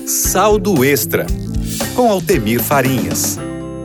Saldo Extra, com Altemir Farinhas.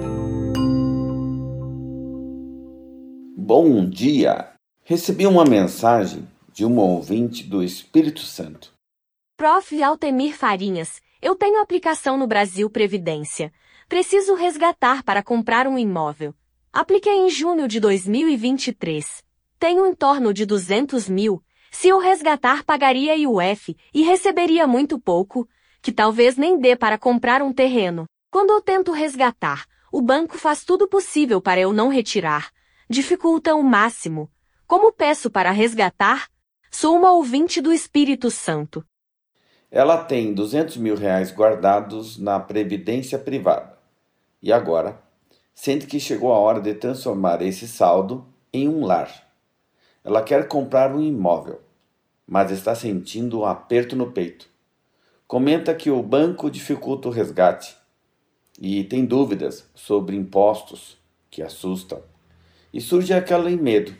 Bom dia! Recebi uma mensagem de uma ouvinte do Espírito Santo. Prof. Altemir Farinhas, eu tenho aplicação no Brasil Previdência. Preciso resgatar para comprar um imóvel. Apliquei em junho de 2023. Tenho em torno de 200 mil. Se eu resgatar, pagaria IUF e receberia muito pouco, que talvez nem dê para comprar um terreno. Quando eu tento resgatar, o banco faz tudo possível para eu não retirar. Dificulta o máximo. Como peço para resgatar? Sou uma ouvinte do Espírito Santo. Ela tem 200 mil reais guardados na Previdência Privada. E agora, sente que chegou a hora de transformar esse saldo em um lar. Ela quer comprar um imóvel, mas está sentindo um aperto no peito. Comenta que o banco dificulta o resgate e tem dúvidas sobre impostos que assustam. E surge aquele medo.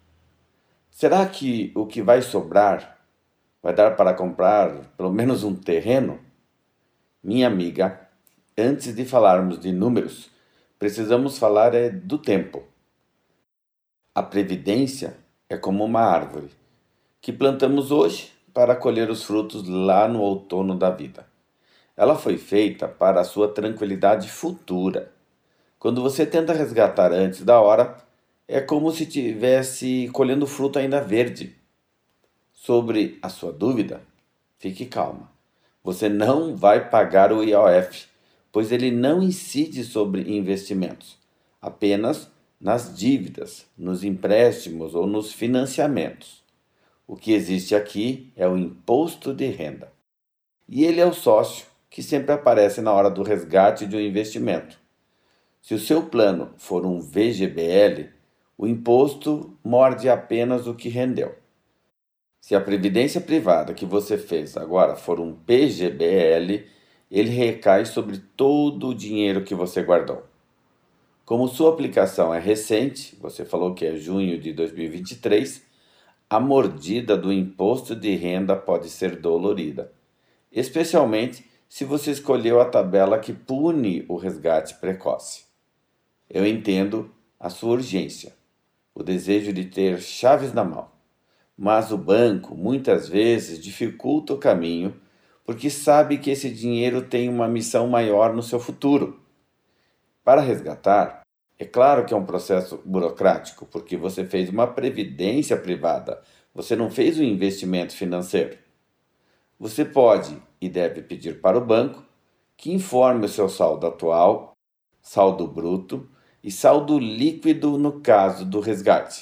Será que o que vai sobrar vai dar para comprar pelo menos um terreno? Minha amiga, antes de falarmos de números, precisamos falar do tempo. A previdência é como uma árvore que plantamos hoje para colher os frutos lá no outono da vida. Ela foi feita para a sua tranquilidade futura. Quando você tenta resgatar antes da hora, é como se estivesse colhendo fruto ainda verde. Sobre a sua dúvida, fique calma. Você não vai pagar o IOF, pois ele não incide sobre investimentos, apenas nas dívidas, nos empréstimos ou nos financiamentos. O que existe aqui é o imposto de renda. E ele é o sócio que sempre aparece na hora do resgate de um investimento. Se o seu plano for um VGBL, o imposto morde apenas o que rendeu. Se a previdência privada que você fez agora for um PGBL, ele recai sobre todo o dinheiro que você guardou. Como sua aplicação é recente, você falou que é junho de 2023, a mordida do imposto de renda pode ser dolorida, especialmente se você escolheu a tabela que pune o resgate precoce. Eu entendo a sua urgência, o desejo de ter chaves na mão, mas o banco muitas vezes dificulta o caminho porque sabe que esse dinheiro tem uma missão maior no seu futuro. Para resgatar, é claro que é um processo burocrático, porque você fez uma previdência privada, você não fez um investimento financeiro. Você pode e deve pedir para o banco que informe o seu saldo atual, saldo bruto e saldo líquido no caso do resgate.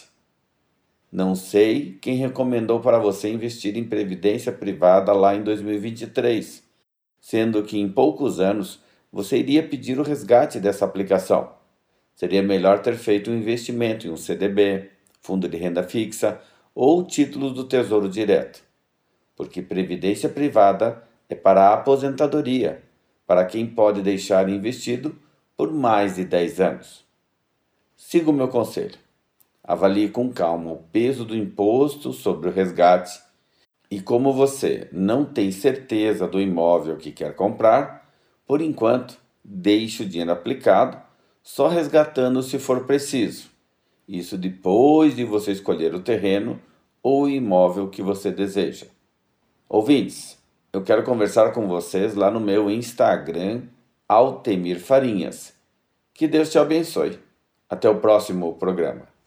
Não sei quem recomendou para você investir em previdência privada lá em 2023, sendo que em poucos anos você iria pedir o resgate dessa aplicação. Seria melhor ter feito um investimento em um CDB, fundo de renda fixa ou títulos do Tesouro Direto, porque previdência privada é para a aposentadoria, para quem pode deixar investido por mais de 10 anos. Siga o meu conselho. Avalie com calma o peso do imposto sobre o resgate e como você não tem certeza do imóvel que quer comprar, por enquanto, deixe o dinheiro aplicado, só resgatando se for preciso. Isso depois de você escolher o terreno ou o imóvel que você deseja. Ouvintes, eu quero conversar com vocês lá no meu Instagram, Altemir Farinhas. Que Deus te abençoe. Até o próximo programa.